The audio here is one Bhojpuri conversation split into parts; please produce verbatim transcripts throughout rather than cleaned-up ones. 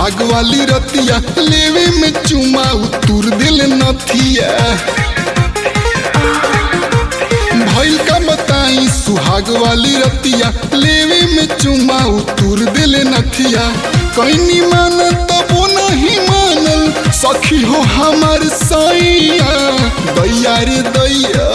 सुहाग वाली रतिया लेवे में चुमा उतुर दिल नथिया। भइल का बताई सुहाग वाली रतिया लेवे में चुमा उतुर दिल नथिया। कहीं माना तबो नहीं मानल सखी हो हमार सैया। दैया रे दैया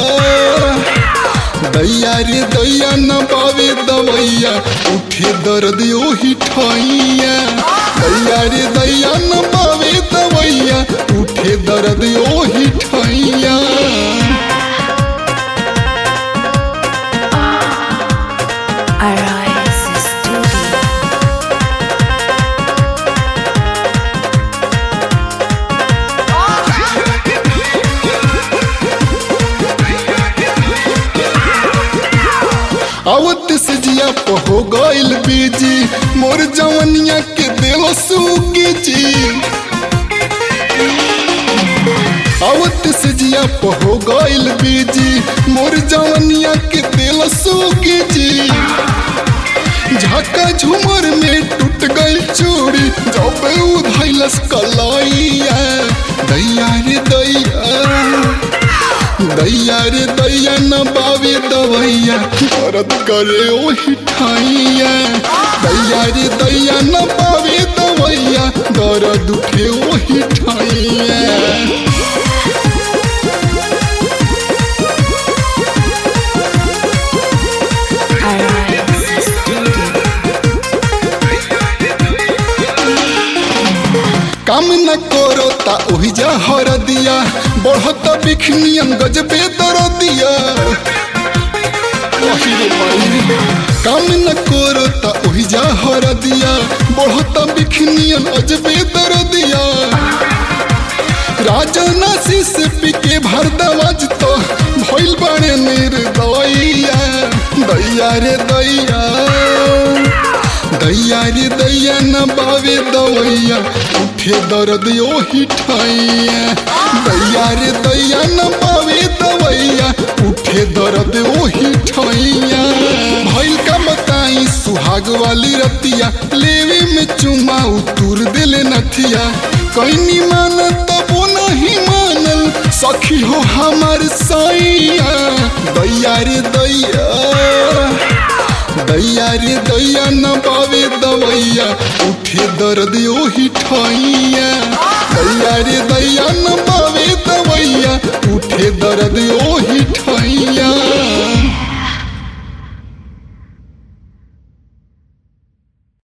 दैया रे दैया न पावे दवैया उठे दर्द ओही ठैया। दैया रे दैया न पावे दवैया उठे दर्द ओही ठैया। आवत से जिया हो गइल बीजी मोर जवनिया के दिल सूखी जी। आवत से जिया हो गइल बीजी मोर जवनिया के दिल सूखी जी। झाका झूमर में टूट गई चूड़ी जब उधैलस कलाइया। दैया रे दैया दैया रे दैया न बावे दवैया दर्द करे ओही ठाइया। दैया रे दैया न बावे दवैया दर्द उठे ओही ठाइया। काम न करो ता ओही जा हर दिया बढ़त बिखनियन गजबे दर दिया। काम न करो ता ओही जा हर दिया बढ़त बिखनियन अजबे दर दिया। राजना शीश पी के भर दवाज तो भइल बाड़े निर्दयिया। दैया रे दैया दैया रे दैया न बावे दवैया उठे दर्द ओही ठैया। दैया रे दैया न बावे दवैया उठे दर्द ओही ठैया। भइल का बताई सुहाग वाली रतिया लेवे में चुमा उतुर दिल नथिया। कहीं माना तबो नहीं मानल सखी हो हमार सैया। दैया रे दैया दैया रे दैया न पावे दवैया उठे दर्द ओही ठैया। दैया रे दैया न पावे दवैया उठे दर्द ओही